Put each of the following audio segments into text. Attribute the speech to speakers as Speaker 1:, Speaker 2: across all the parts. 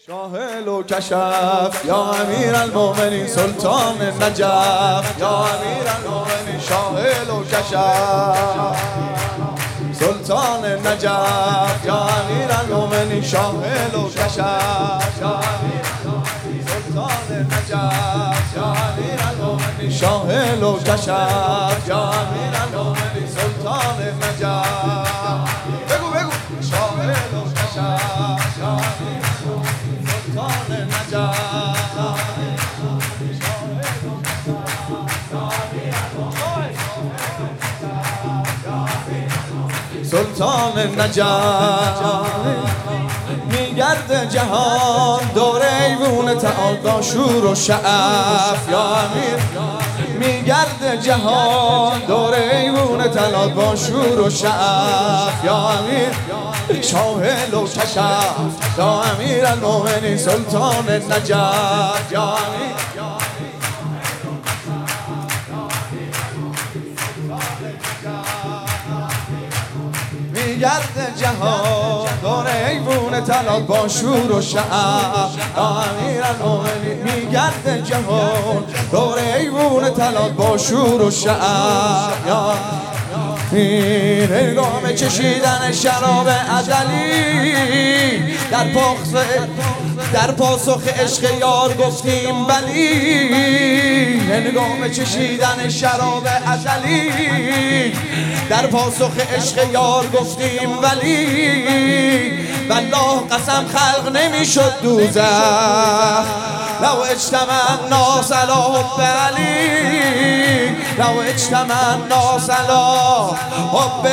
Speaker 1: شاهل و کشف یا امیر المومنین سلطان نجف، یا امیر المومنین شاهل و کشف سلطان نجف، یا امیر المومنین شاهل و کشف، یا امیر سلطان نجف، یا امیر المومنین شاهل و کشف، یا امیر المومنین سلطان نجف. بگو بگو شاهل و کشف، یا امیر سلطان نجف، سلطان نجف. میگرد جهان دور ایوون تعال با شور و شعف، یا امیر میگرد جهان دور ایوون تعال با شور و شعف، یا امیر شاهل و کشف، یا امیر المومنین سلطان نجف، یا امیر میگرد جهان دور ایوون طلات با شور و شعف، یا امیر المومنین میگرد جهان دور ایوون طلات با شور و شعف، یا هنگام چشیدن شراب ازلی در پاسخ عشق یار گفتیم بلی. هنگام چشیدن شراب ازلی در پاسخ عشق یار گفتیم ولی. والله قسم خلق نمیشد دوزخ لو اجتمع الناس علی حب علی، لو اجتمع الناس علی حب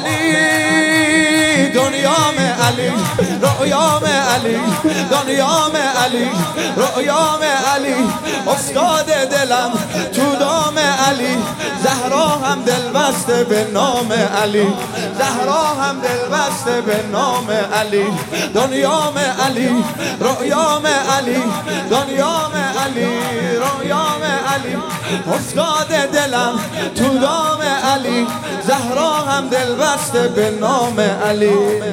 Speaker 1: علی. دنیام علی رؤیام علی، دنیام علی رؤیام علی. افتاد دلم تو دام علی، زهرا هم دل بسته به نام علی، زهرا هم دل بسته به نام علی. دنیام علی رؤیام علی، دنیام علی رؤیام علی. افتاد دلم تو دام علی، زهرا هم دل بسته به نام علی.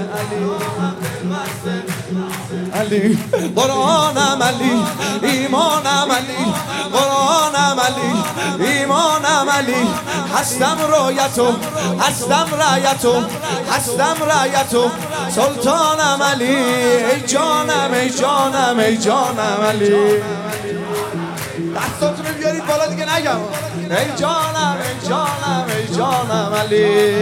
Speaker 1: علی قرآنم علی، ایمانم علی، قرآنم علی، ایمانم علی. هستم رایتو، هستم رایتو، هستم رایتو. سلطانم علی، ای جانم ای جانم ای جانم علی. دستاتونو بیارید بالا دیگه نگم. ای جانم ای جانم ای جانم علی.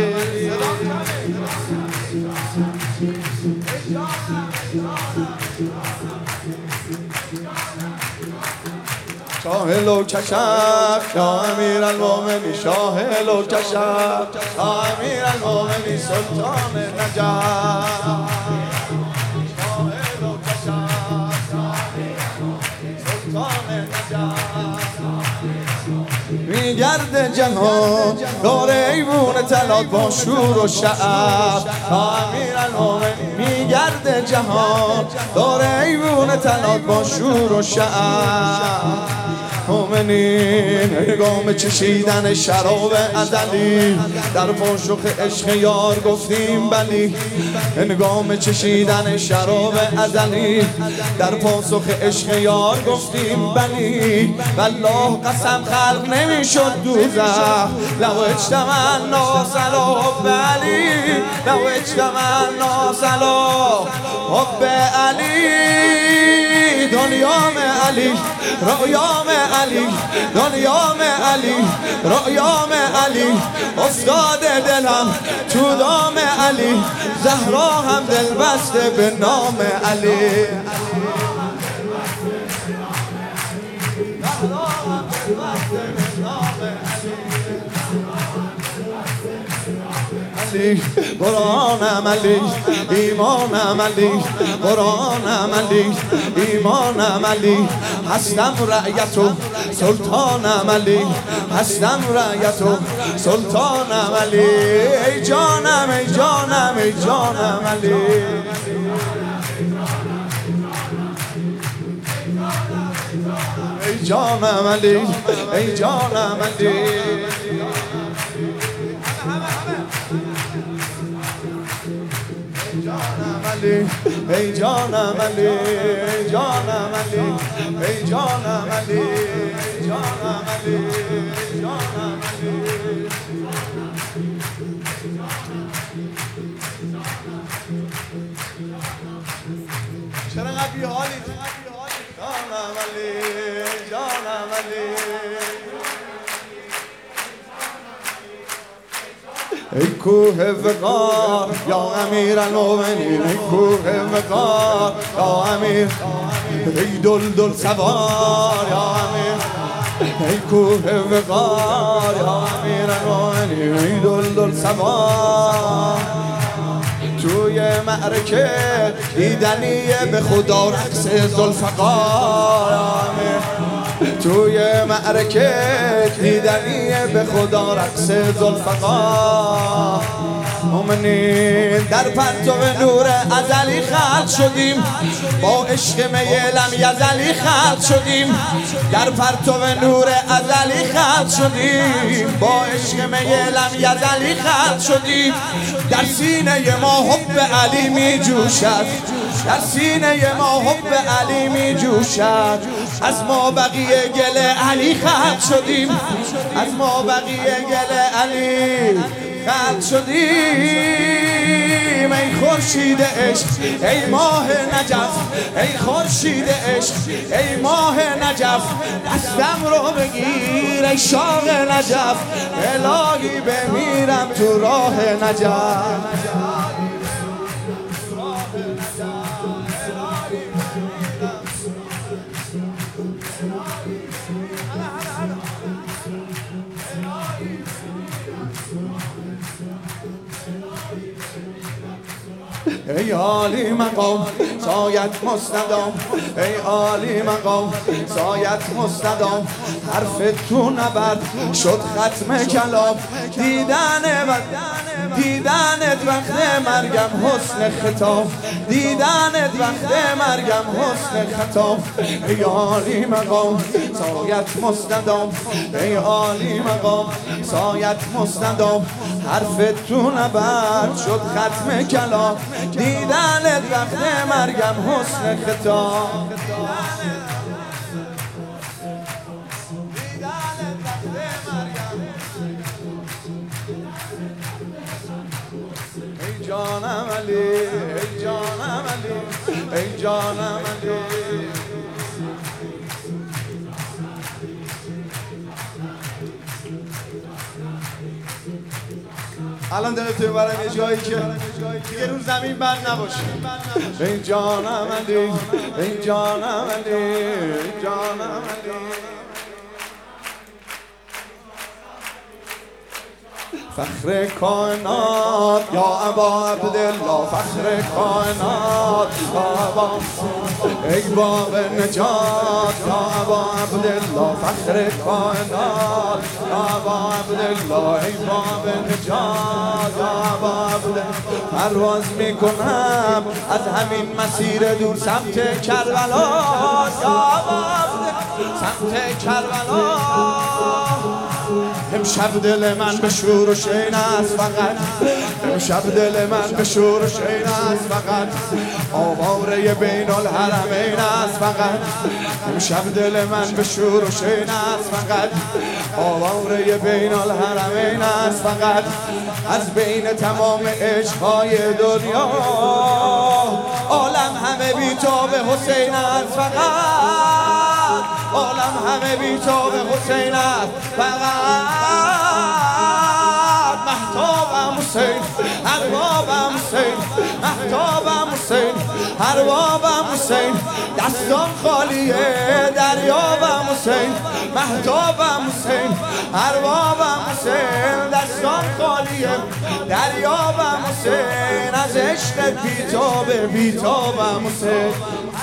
Speaker 1: شاهل و کشف، یا امیر المومنین شاهل و کشف، یا امیر المومنین سلطان نجف. شاهل و کشف، سلطان نجف. میگرد جهان دور ایوون طلات با شور و شعف، یا امیر المومنین میگرد جهان دور ایوون طلات با شور و شعف. مومنین هنگام چشیدن شراب ازلی در پاسخ عشق یار گفتیم بلی. هنگام چشیدن شراب ازلی در پاسخ عشق یار گفتیم بلی. والله قسم خلق نمیشد دوزخ لو اجتمع الناس علی حب علی، لو اجتمع الناس علی حب علی. دنیام علی رؤیام علی، دنیام علی رؤیام علی. افتاد دلم تو دام علی، زهرا هم دل بسته به نام علی. قرآنم علی، ایمانم علی، قرآنم علی، ایمانم علی. هستم رعیتو، سلطانم علی، هستم رعیتو، سلطانم علی. ای جانم ای جانم ای جانم علی. ای جانم علی، ای جانم علی. جانم علی ای جانم علی ای جانم علی ای جانم علی ای جانم علی ای جانم علی چرا قبی حالی جانم علی جانم علی ای کوه وقار یا امیر المؤمنین ای کوه وقار یا امیر ای دلدل سوار یا امیر ای کوه وقار یا امیر المؤمنین ای دلدل سوار توی معرکه دیدنیه به خدا رقص ذوالفقار توی معرکه دیدنیه به خدا رقص ذوالفقار مومنین در پرتو نور ازلی خلق شدیم با عشق میلم یزلی خلق شدیم در پرتو نور ازلی خلق شدیم با عشق میلم یزلی خلق شدیم در سینه ما حب علی می جوشد در سینه ما حب علی می جوشد از ما بقیه گل علی خلق شدیم از ما بقیه گل علی خلق شدیم ای خورشید عشق ای ماه نجف ای خورشید عشق ای ماه نجف دستم رو بگیر ای شاق نجف الهی بمیرم تو راه نجف ای عالی مقام سایت مستدام ای عالی مقام سایت مستدام حرف تو نبرد شد ختم کلام دیدنت وقت مرگم حسن خطاب دیدنت وقت مرگم حسن خطاب ای عالی مقام سایت مستدام ای عالی مقام سایت مستدام حرف تو نبرد شد ختم کلام دیدنت وقت مرگم حسن خطاب ای جانم علی ای جانم علی ای جانم علی الان داره توی برم یه جایی که دیگه رو زمین بند نباشه ای جانم علی ای جانم علی ای جانم علی فخر کائنات یا ابا عبدالله فخر کائنات یا ابا ای باب نجات یا ابا عبدالله فخر کائنات یا ابا عبدالله ای باب نجات یا ابا عبدالله پرواز میکنم از همین مسیر دور سمت کربلا یا ابا عبدالله سمت کربلا امشب دل من به شور و شین است فقط امشب دل من به شور و شین است فقط آواره بین الحرمین است فقط امشب دل من به شور و شین است فقط آواره بین الحرمین است فقط از بین تمام عشقهای دنیا عالم همه بی‌تاب حسین است فقط عالم همه بی‌تاب حسین است فقط مهتابم حسین اربابم حسین مهتابم حسین اربابم حسین دستم خالیه دریابم حسین مهتابم حسین اربابم حسین دستم خالیه دریابم حسین از عشق بی‌تابم حسین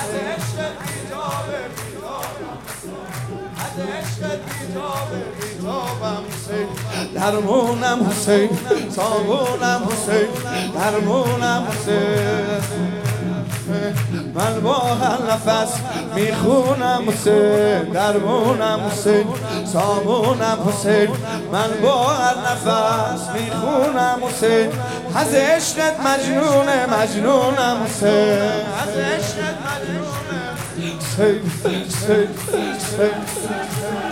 Speaker 1: درمونم حسین صابونم حسین درمونم حسین من با هر نفس میخونم حسین، درمونم حسین، سامونم حسین. من با هر نفس میخونم حسین، از عشقت مجنونم حسین، از عشقت مجنونم حسین.